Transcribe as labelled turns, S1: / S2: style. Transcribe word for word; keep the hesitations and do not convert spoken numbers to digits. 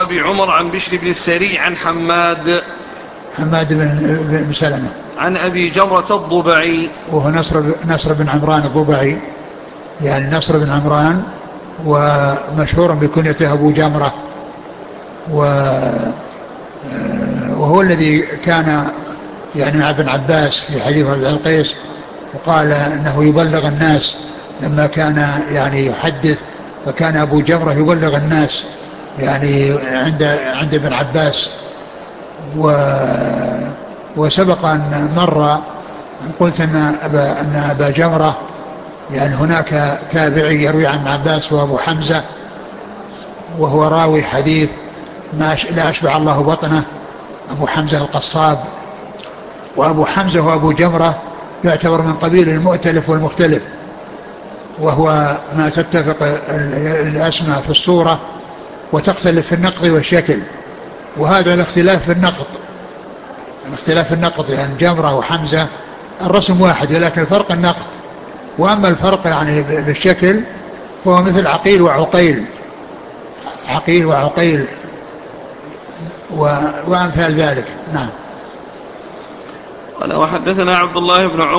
S1: أبي عمر عن بشر بن السري عن حماد
S2: حماد بن سلمة
S1: عن أبي جمرة الضبعي
S2: وهو نصر, نصر بن عمران الضبعي، يعني نصر بن عمران، ومشهور بكنيته أبو جمرة، وهو الذي كان يعني مع ابن عباس في حديث ابن القيس، وقال انه يبلغ الناس لما كان يعني يحدث، فكان ابو جمرة يبلغ الناس يعني عند عند ابن عباس. و وسبق ان مر ان قلت ان ابا ان ابا جمرة يعني هناك تابعي يروي عن ابن عباس وابو حمزة، وهو راوي حديث ما لا أشبع الله بطنه، أبو حمزة القصاب. وأبو حمزة وأبو جمرة يعتبر من قبيل المؤتلف والمختلف، وهو ما تتفق الأسماء في الصورة وتختلف في النقط والشكل، وهذا الاختلاف في النقط، الاختلاف في النقط يعني جمرة وحمزة الرسم واحد ولكن الفرق النقط، وأما الفرق يعني بالشكل فهو مثل عقيل وعقيل، عقيل وعقيل وأمثال ذلك. نعم.
S1: قال وحدثنا عبد الله بن عمر